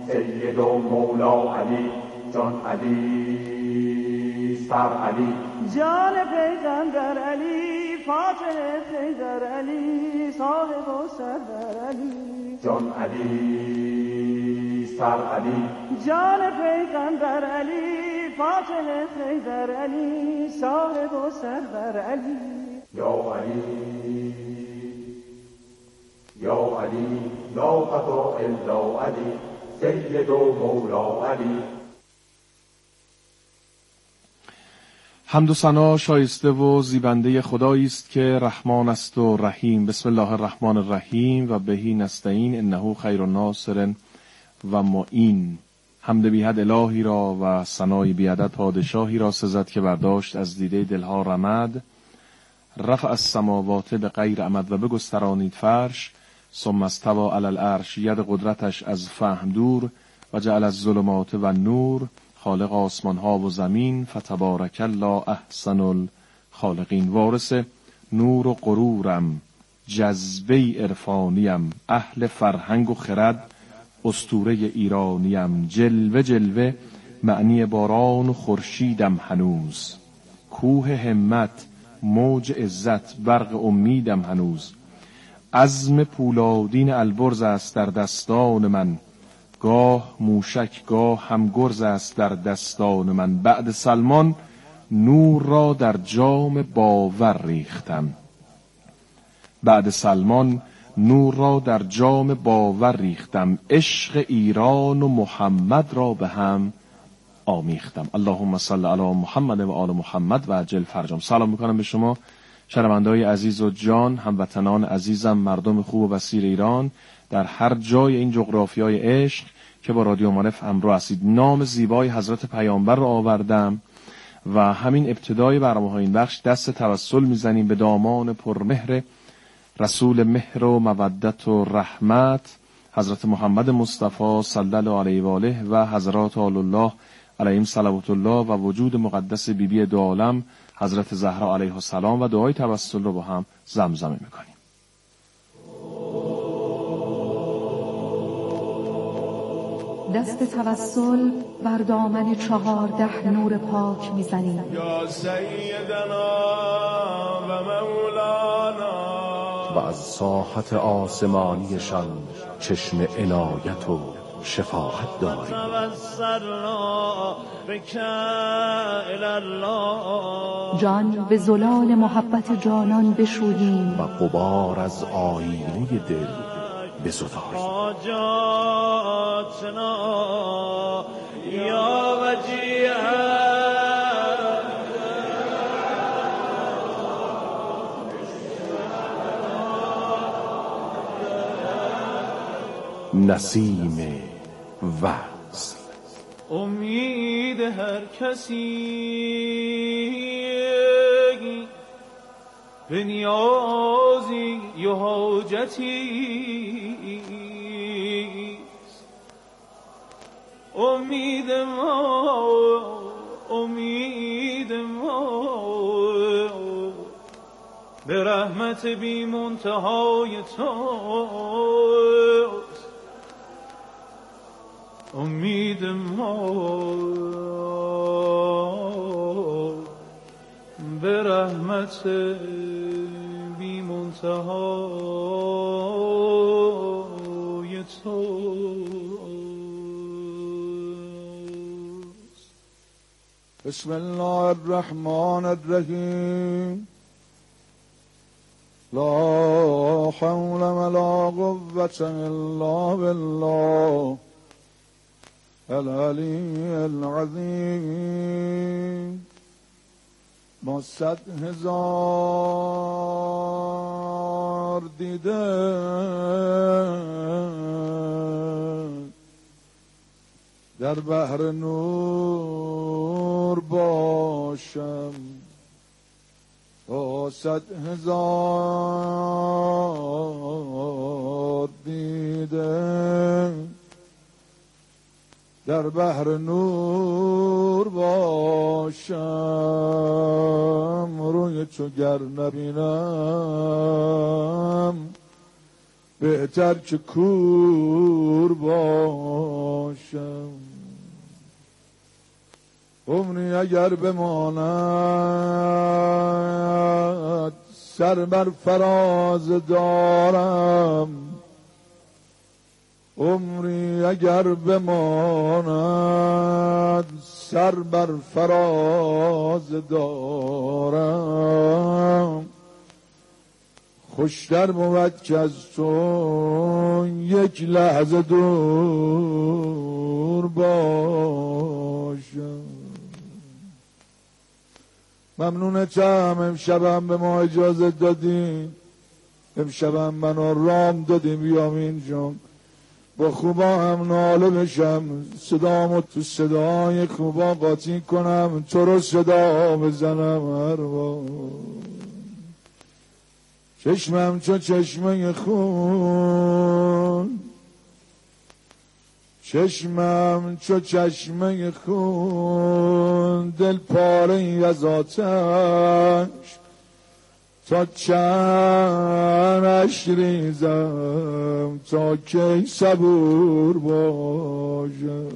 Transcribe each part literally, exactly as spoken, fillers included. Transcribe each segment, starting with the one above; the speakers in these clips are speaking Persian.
سید و مولا علی، جان علی سر علی، جان پیغمبر علی، فاتح حیدر علی، صاحب و سردر علی، جان علی سر علی، جان پیغمبر علی، فاتح حیدر علی، صاحب و سردر علی. یا علی یا علی لا فتح الا علی، سید و مولا علی. حمد و ثنا شایسته و زیبنده خدایی است که رحمان است و رحیم. بسم الله الرحمن الرحیم و بهی نستعین انه خیر الناصر و معین. حمد بی حد الهی را و ثنای بی عدد پادشاهی را سزد که برداشت از دیده دلها رمد، رفع السماوات به غیر عمد و بگسترانید فرش، ثم استوی علی العرش، ید قدرتش از فهم دور، و جعل الظلمات و نور، خالق آسمان ها و زمین، فتبارک الله احسن الخالقین. وارث نور و غرورم، جذبه عرفانیم، اهل فرهنگ و خرد، اسطوره ایرانیم، جلوه جلوه معنی باران و خورشیدم هنوز، کوه همت موج عزت برق امیدم هنوز، عزم پولادین البرز است در دستان من، گاه موشک گاه هم گرز است در دستان من، بعد سلمان نور را در جام باور ریختم، بعد سلمان نور را در جام باور ریختم، عشق ایران و محمد را به هم آمیختم. اللهم صل علی محمد و آل محمد و عجل فرجهم. سلام میکنم به شما شنونده‌های عزیز و جان، هموطنان عزیزم، مردم خوب و بصیر ایران در هر جای این جغرافیای عشق که با رادیو معارف همراه هستید. نام زیبای حضرت پیامبر را آوردم و همین ابتدای برنامه‌های این بخش دست توسل میزنیم به دامان پرمهر رسول مهر و مودت و رحمت حضرت محمد مصطفی صلی الله علیه و آله و حضرات آل الله علیهم صلوات الله و وجود مقدس بیبی بی دو عالم حضرت زهرا علیها السلام و دعای توسل رو با هم زمزمه میکنیم. دست توسل بر دامن چهارده نور پاک میزنیم. یا سیدنا و مولانا. و از ساحت آسمانیشان چشم عنایت و شفاعت داریم. جان به زلال محبت جانان بشوییم و غبار از آینه دل بزداییم. یا وجیه نسیم وصل. امید هر کسی به نیازی و حاجتی، امید ما امید ما به رحمت بی منتهای توست، امید ما به رحمت بی منتهای توست. بسم الله الرحمن الرحیم. لا حول ولا قوة الا بالله العلی العظیم. با صد هزار دیده در بحر نور باشم، با صد هزار دیده در بحر نور باشم، روی چو گر نبینم بهتر که کور باشم. اگر بماند سر بر فراز دارم، عمری اگر بماند سر بر فراز دارم. خوشتر بود که از تو یک لحظه دور باشم. ممنونتم امشبم به ما اجازه دادین، امشبم منو رام دادیم بیام اینجا با خوبا هم ناله بشم، صدامو تو صدای خوبا قاطی کنم، تو رو صدا بزنم هر بار. چشمم چو چشمه خون، چشمم چو چشمه خون، دل پاره ای از آتش، تا چندش ریزم تا کی صبور باشم.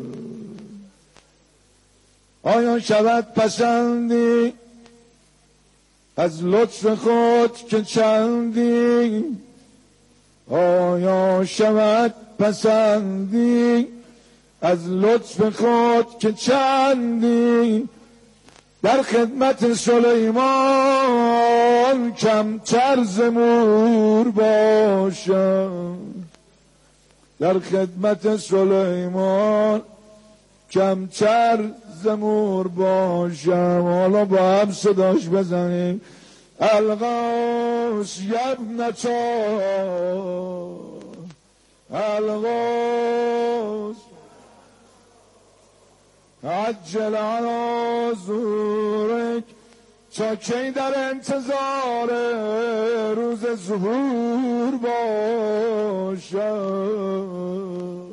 آیا شود پسندی از لطف خود که چندی، آیا شود پسندی از لطف خود که چندی، در خدمت سلیمان کمتر ز مور باشم، در خدمت سلیمان کمتر ز مور باشم. حالا با هم صداش بزنیم الغوث یبنتا، الغوث عجل علی ظهورک، تا کی در انتظار روز ظهور باشم.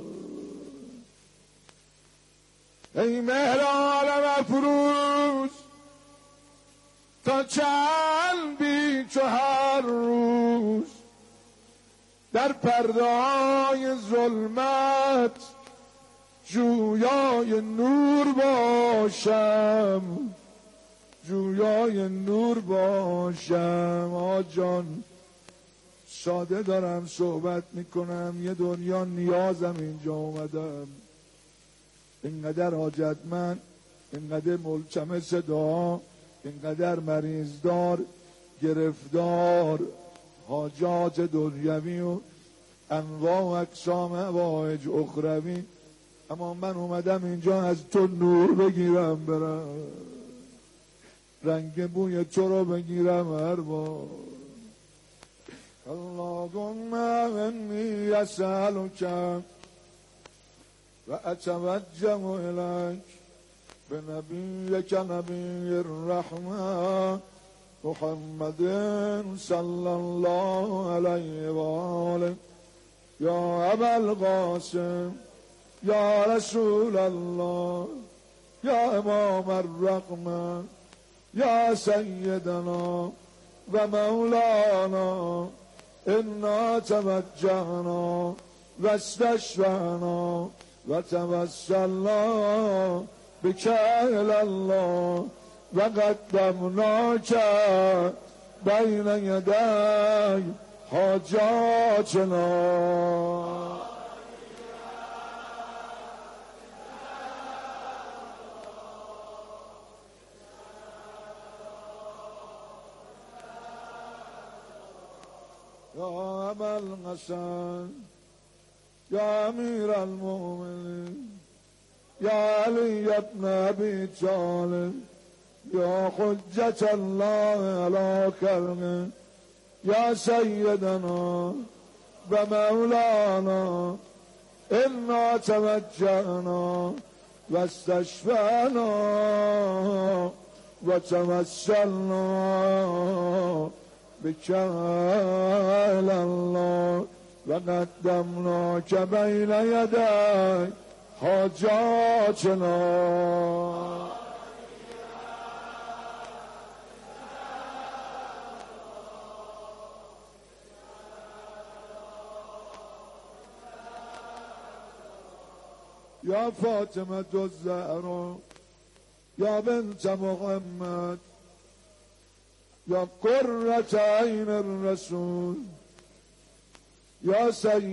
ای مهر عالم افروز، تا چند بی تو هر روز در پردای ظلمت جویای نور باشم، جویای نور باشم. آجان ساده دارم صحبت میکنم، یه دنیا نیازم اینجا اومدم، اینقدر حاجتمند، اینقدر ملتمس دعا، اینقدر مریض دار، گرفتار، حاجات دنیوی و انواع و اقسام حوایج اخروی، اما من اومدم اینجا از تو نور بگیرم، برم رنگ بوی تو رو بگیرم هر بار. اللهم انی اسألک و اتوجه الیک بنبیک نبی الرحمه محمد صلی الله علیه و آله. یا ابا القاسم، یا رسول الله، یا امام الرحمه، یا سیدنا و مولانا، انا توجهنا و استشفعنا و توسلنا بک الی الله و قدمناک بین یدی حاجاتنا. یا ابا الحسن، یا امیر المؤمنین، یا علی ابن ابی طالب، یا حجت الله علی خلقه، یا سیدنا و مولانا، انا توجهنا و استشفعنا و توسلنا بک الی الله و قدمناک بین یدی حاجاتنا. یا فاطمه الزهرا، یا بنت محمد یا قرة عین الرسول یا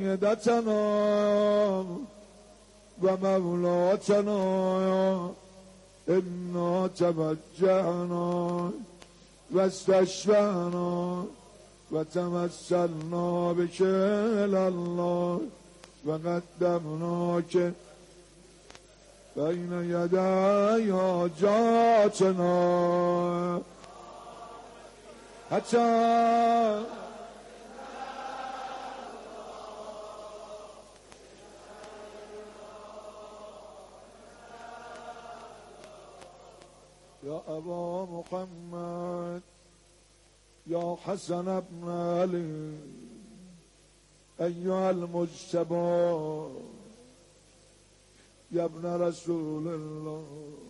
سیدتنا و مولاتنا انا توجهنا و استشفعنا و تمثلنا بك الی الله و قدمناک بین یدی حاجاتنا حتی یا ابا محمد یا حسن ابن علی ایها المجتبی یا ابن رسول الله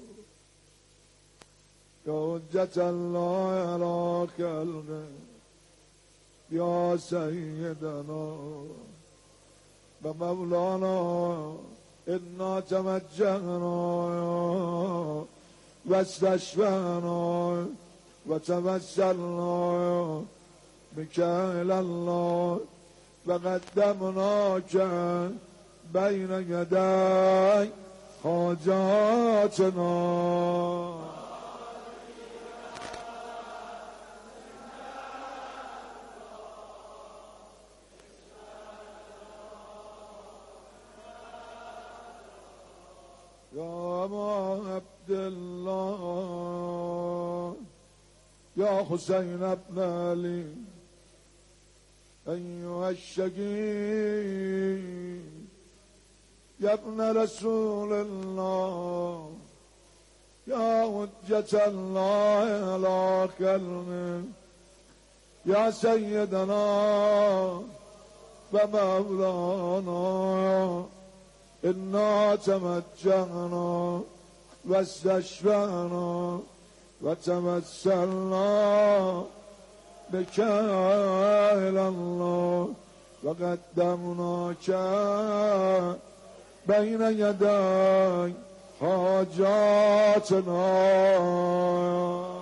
یا حجت الله علی خلقه یا سیدنا و مولانا انا توجهنا و استشفعنا و توسلنا بك الی الله و قدمناک بین یدی حاجاتنا یا ابا عبدالله یا حسین ابن علی ایها الشقی یا ابن رسول الله یا حجت الله علی خلقه یا سیدنا و مولانا انا تمجهنا و استشفعنا و تمثلنا بك الی الله و قدمناک بین یدی حاجاتنا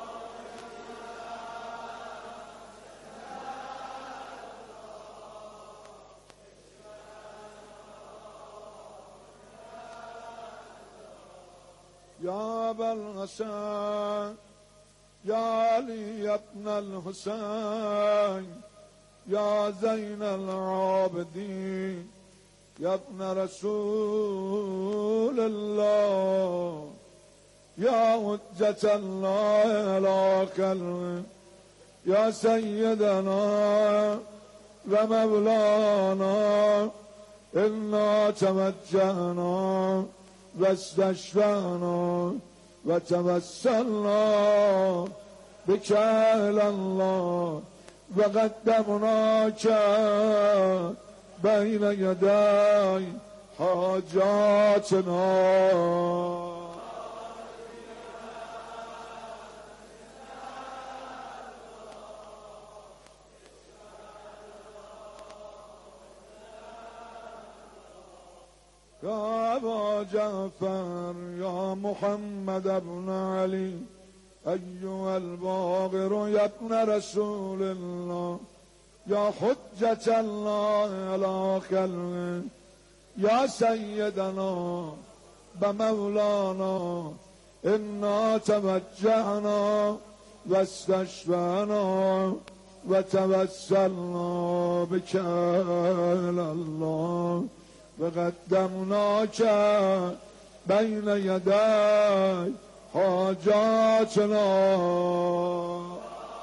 یا ابا الحسن یا علی ابن الحسین یا زین العابدین یا ابن رسول الله یا حجت الله علی خلقه یا سیدنا و مولانا انا توجهنا و استشفعنا و توسلنا بك الی الله و قدمناک بین یدی حاجاتنا یا ابا جعفر یا محمد ابن علی ایها الباقر یا ابن رسول الله یا حجت الله علی خلقه یا سیدنا و مولانا انا توجهنا و استشفعنا و توسلنا بك الی الله و قدمناک بین یدی حاجاتنا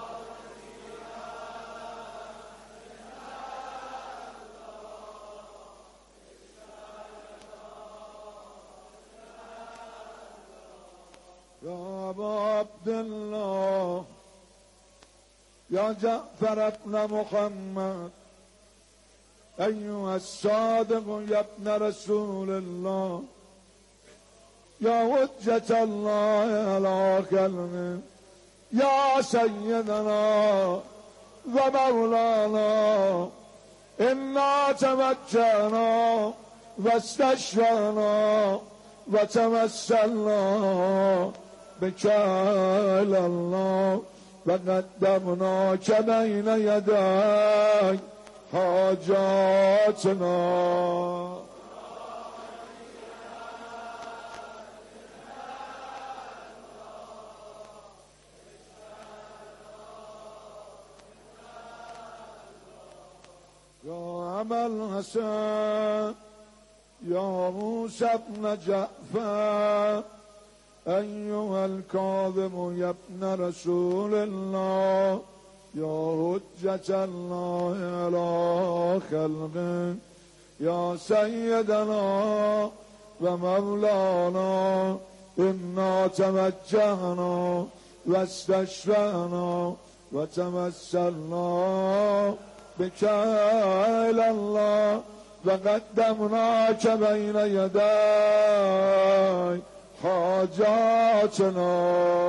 یا ابا عبدالله یا جعفر ابن محمد ایها الصادق یا ابن رسول الله یا حجت الله علی خلقه یا سیدنا و مولانا انا توجهنا و استشفعنا وتوسلنا بك إلى الله وقدمناك بين يدي حاجاتنا. يا أبا الحسن يا موسى بن جعفر أيها الكاظم يا ابن رسول الله يا حجة الله على خلقه يا سيدنا ومولانا إنا توجهنا واستشفعنا وتوسلنا بك إلى الله وقدمناك بين يدي حاجاتنا.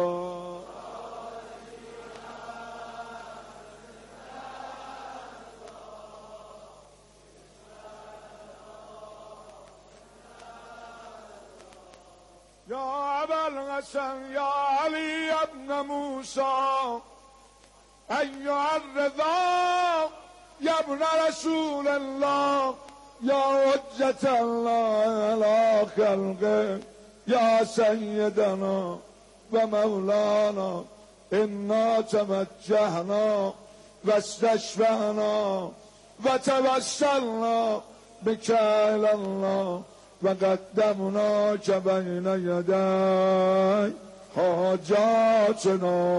يا أبا الحسن يا علي بن موسى أيها الرضا يا ابن رسول الله يا حجة الله على خلقه يا سيدنا ومولانا إنا توجهنا واستشفعنا وتوسلنا بك إلى الله وقدمناك بين يدي حاجاتنا.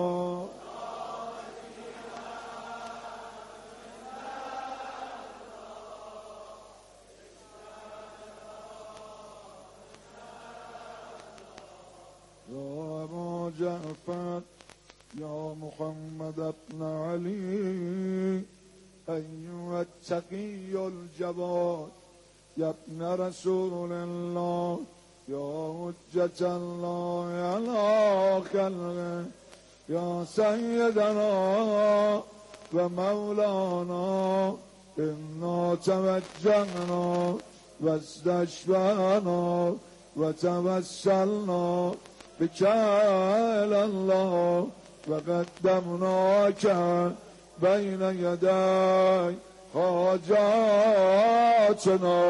يا أبا جعفر يا محمد بن علي أيها التقي الجواد يا ابن رسول الله يا حجة الله على خلقه يا سيدنا ومولانا إنا توجهنا واستشفعنا وتوسلنا بك إلى الله وقدمناك بين يدي حاجاتنا.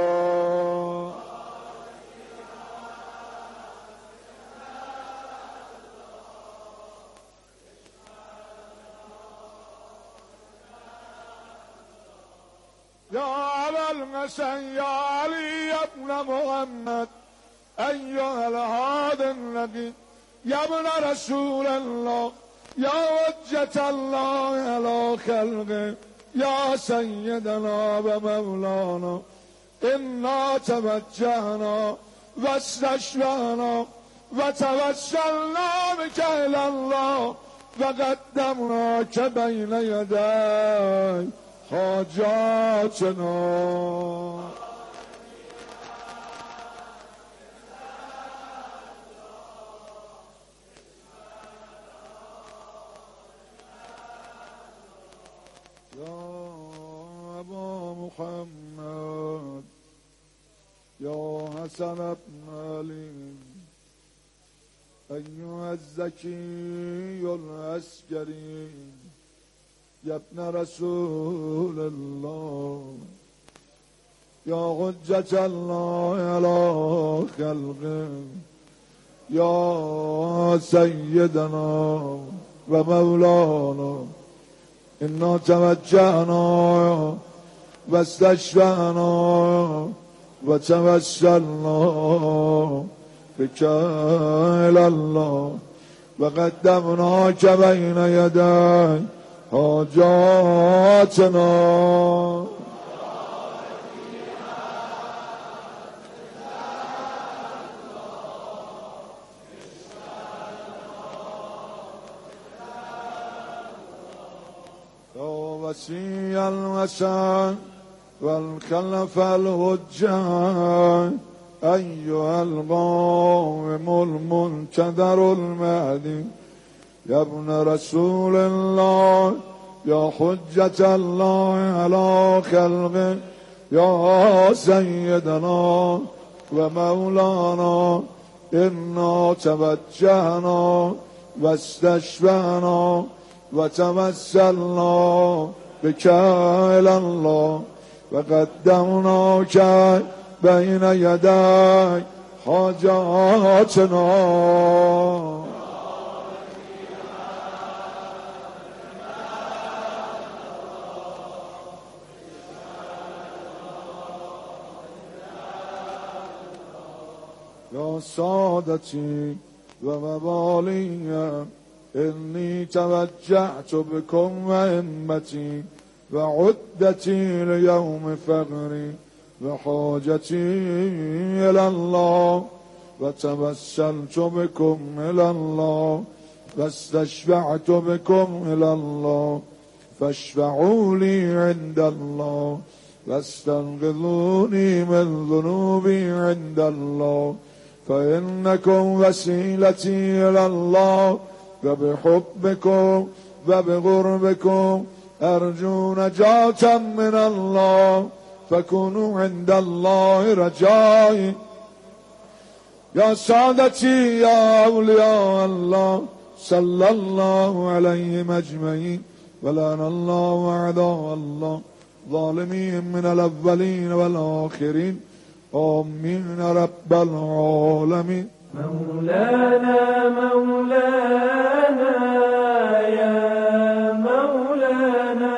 يا أبا الحسن يا علي بن محمد أيها الهادي النبي يا ابن رسول الله يا حجة الله على خلقه يا سيدنا ومولانا إنا توجهنا واستشفعنا وتوسلنا بك إلى الله وقدمناك بين يدي حاجاتنا. يا أبا محمد يا حسن بن علي أيها الزكي العسكري يا ابن رسول الله يا حجة الله على خلقه يا سيدنا ومولانا إنا توجهنا واستشفعنا وتوسلنا بك إلى الله وقدمناك بين يدي حاجاتنا. يا وسيع الوسع والخلف الهجان أيها القائم المنتظر المهدي يا ابن رسول الله يا حجة الله على خلقه يا سيدنا ومولانا إنا توجهنا واستشفعنا وتوسلنا بك إلى الله وقدمناك بين يدي حاجاتنا. يا سادتي وموالي إني توجهت بكم وهمتي وعدتي ليوم فقري وحاجتي إلى الله وتوسلت بكم إلى الله واستشفعت بكم إلى الله فاشفعوا لي عند الله واستنقذوني من ذنوبي عند الله فإنكم وسيلتي إلى الله وبحبكم وبغربكم أرجو نجاة من الله فكونوا عند الله رجائي. يا سادتي يا أولياء الله صلى الله عليهم أجمعين ولعن الله أعداء الله ظالمين من الأولين والآخرين آمين رب العالمين. مولانا مولانا يا مولانا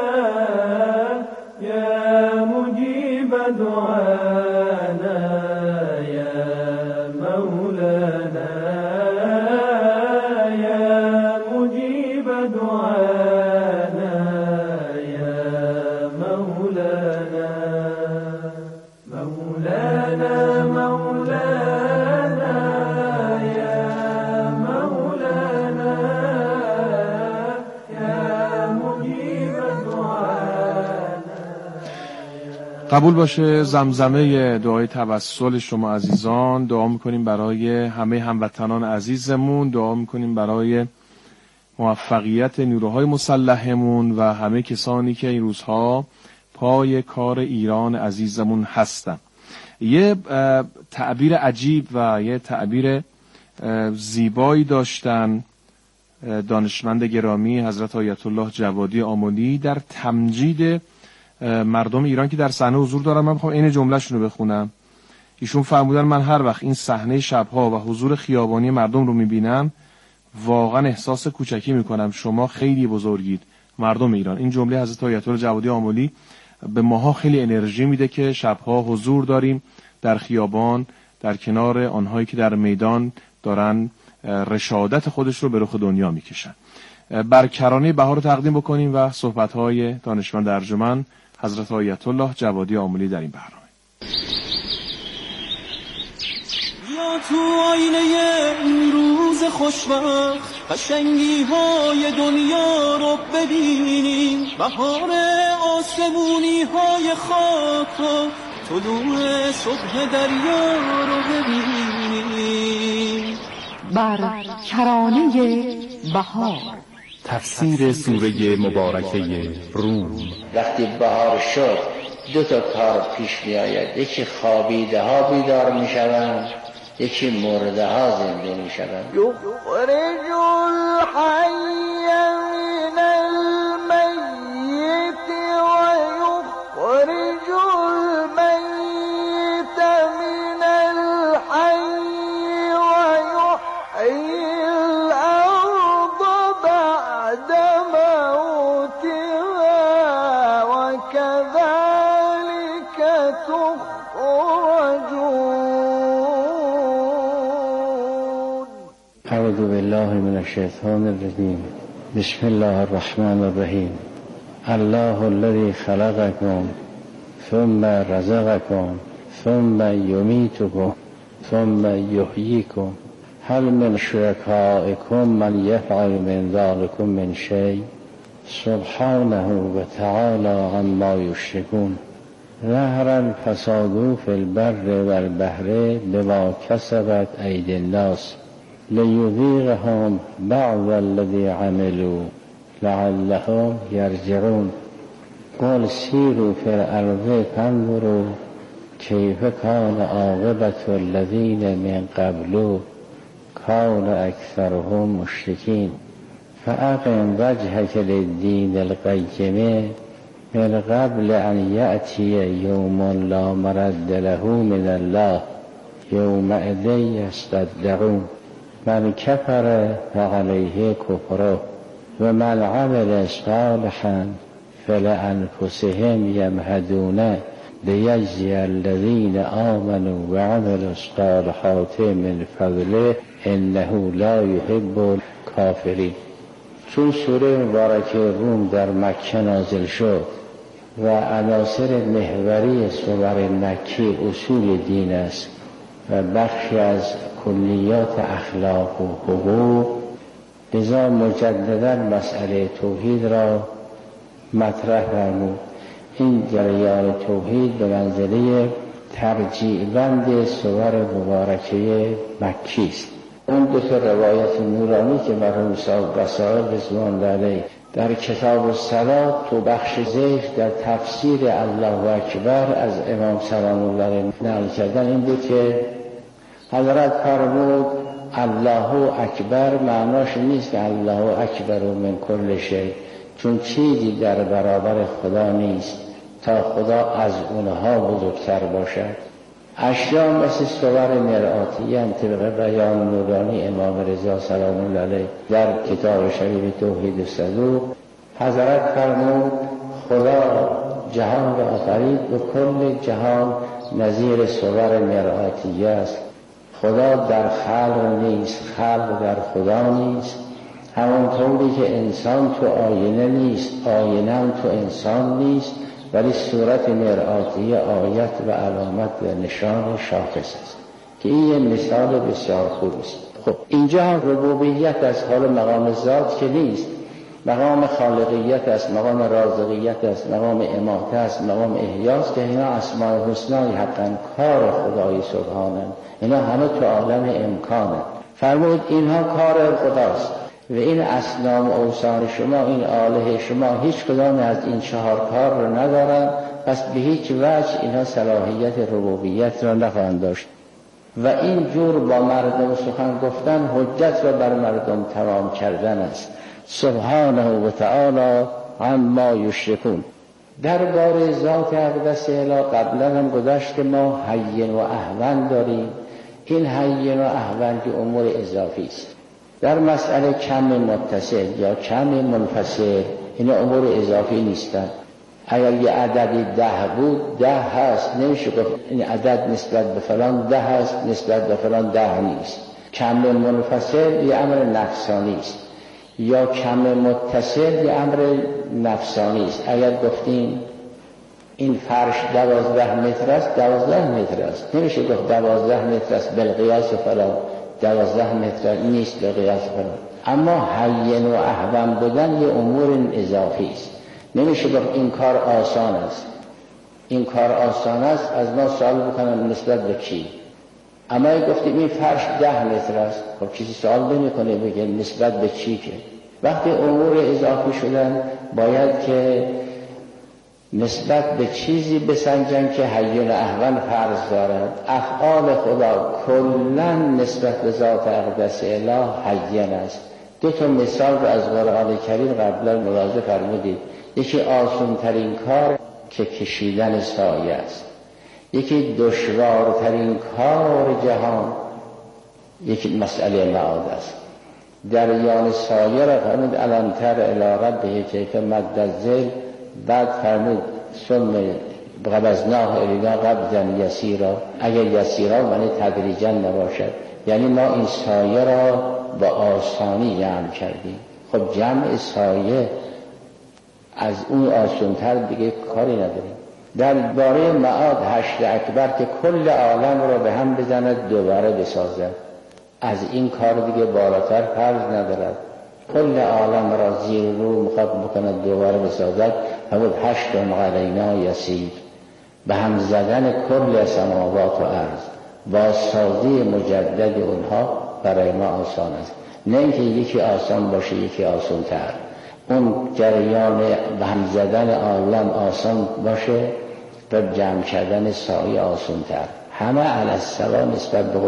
يا مجيب دعانا يا مولانا يا مجيب دعانا يا مولانا مولانا مولانا يا مولانا يا مجيب دعانا. قبول باشه زمزمه دعای توسل شما عزیزان. دعا میکنیم برای همه هموطنان عزیزمون، دعا میکنیم برای موفقیت نیروهای مسلحمون و همه کسانی که این روزها پای کار ایران عزیزمون هستن. یه تعبیر عجیب و یه تعبیر زیبایی داشتن دانشمند گرامی حضرت آیت الله جوادی آملی در تمجید مردم ایران که در صحنه حضور دارن. من میخوام این جمله‌شون رو بخونم. ایشون فرمودن من هر وقت این صحنه شبها و حضور خیابانی مردم رو میبینم واقعا احساس کوچکی میکنم. شما خیلی بزرگید مردم ایران. این جمله حضرت آیت الله جوادی آملی به ماها خیلی انرژی میده که شبها حضور داریم در خیابان در کنار آنهایی که در میدان دارن رشادت خودش رو به رخ دنیا میکشن. بر کرانه بهار رو تقدیم بکنیم و صحبت‌های دانشمند ارجمند حضرت آیت الله جوادی آملی در این برنامه. یا تو آینه این روز خوشوقت قشنگی های دنیا رو ببینیم، بهار آسمونی های خاک و طلوع صبح دریا رو ببینیم. بر کرانه بهار تفسیر سوره مبارکه روم. وقتی بهار شد دو تا کار پیش می آید، یکی خوابیده ها بیدار می شوند، یکی مرده ها زنده می شوند. یخرج الحی من المیت و یخرج المیت من الحی و یحیی الارض بعد موتها و کذلک تخرجون. اعوذ بالله من الشیطان الرجیم. بسم الله الرحمن الرحیم. الله الذي خلقكم ثم رزقكم ثم يميتكم ثم يحييكم هل من شركائكم من يفعل من ذلكم من شيء سبحانه وتعالى عما يشركون. ظهر الفساد في البر والبحر بما كسبت أيدي الناس ليذيقهم بعض الذي عملوا لعلهم يرجعون. قل سيروا في الأرض فانظروا کیف کان عاقبت الذین من قبل کان اکثرهم مشرکین فاقم وجهک للدین القیم من قبل ان یأتی یوم لا مرد له من الله یومئذ یصدعون من کفر فعلیه کفره و من عمل صالحا فلأنفسهم یمهدون لیجزی الذین آمنوا و عملوا الصالحات من فضله انه لا یحب الکافرین. چون سوره مبارکه روم در مکه نازل شد و عناصر محوری سور مکی اصول دین است و بخشی از کلیات اخلاق و حقوق، لذا مجددا مسئله توحید را مطرح فرمود. این جریان توحید به منزله ترجیع بند سور مبارکه مکی است. اون دو تا روایت نورانی که مرحوم صاحب وسائل رضوان علیه در کتاب الصلاة تو بخش ذکر در تفسیر الله اکبر از امام سلام الله علیه نقل کردن این بود که حضرت فرمود الله اکبر معناش نیست که الله اکبر من کل شیء، چون چیزی در برابر خدا نیست تا خدا از اونها بزرگتر باشد. اشیا مثل صور مرآتیه طبق بیان نورانی امام رضا سلام الله علیه در کتاب شریف توحید الصدوق حضرت فرمود خدا جهان را آفرید و کل جهان نظیر صور مرآتیه است. خدا در خلق نیست، خلق در خدا نیست. همانطوری که انسان تو آینه نیست، آینه هم تو انسان نیست، ولی صورت مرآتی آیت و علامت و نشان شاخص است که این یه مثال بسیار خوب است. خب اینجا هم ربوبیت از حال مقام ذات که نیست، مقام خالقیت است، مقام رازقیت است، مقام اماته است، مقام احیاست که اینا اسماء الحسنای حقا کار خدای سبحانه، اینا همه تو عالم امکانه. فرمود اینها کار خداست و این اصنام و اوثان شما، این آله شما هیچ کدام از این چهار کار رو ندارن، پس به هیچ وجه اینها صلاحیت ربوبیت را نخواهند داشت و این جور با مردم سخن گفتن حجت را بر مردم تمام کردن است. سبحانه و تعالی عما یشرکون. درباره ذات اقدس اله قبلا هم گذشت که ما هین و اهون داریم. این هین و اهون که امور اضافی است. در مسئله کم متصل یا کم منفصل این امور اضافی نیستن. اگر یه عددی ده بود ده هست، نمیشه گفت این عدد نسبت به فلان ده هست نسبت به فلان ده نیست. کم منفصل یه امر نفسانی است یا کم متصل یه امر نفسانی است. اگر گفتیم این فرش دوازده متر است، دوازده متر است، نمیشه گفت دوازده متر است بالقیاس فلان، دوازده متر نیست به قیاس فلان. اما هین و اهون بودن یه امور اضافی است. نمیشه گفت این کار آسان است، این کار آسان است از ما سوال بکنن نسبت به کی. اما اگه گفتیم این فرش ده متر است، خب کسی سوال نمیکنه بگه نسبت به چی. که وقتی امور اضافی شدن باید که نسبت به چیزی بسنجن که هین و اهون فرض دارد. افعال خدا کلا نسبت به ذات اقدس اله هین است. دو تا مثال رو از قرآن کریم قبلا ملاحظه فرمودید. یکی آسان ترین کار که کشیدن سایه است، یکی دشوارترین کار جهان یکی مسئله معاد است. دریان سایه را فرمود الم تر الی ربه کیف مد الظل، بعد فرمود ثم قبضناه الینا قبضا یسیرا. اگر یسیرا معنی تدریجا نباشد، یعنی ما این سایه را با آسانی جمع کردیم. خب جمع سایه از اون آسان‌تر دیگه کاری نداریم. در باره معاد حشر اکبر که کل عالم را به هم بزند دوباره بسازد، از این کار دیگه بالاتر فرض ندارد. کل عالم را زیر رو مخاطب بکند دوباره بسازد، همون حشر علینا یسیر. به هم زدن کل سماوات و ارض با سازی مجدد اونها برای ما آسان است. نه اینکه یکی آسان باشه یکی آسان تر. اون جریان به هم زدن عالم آسان باشه، و جمع کردن سایه آسونتر. همه علی السوا نسبت به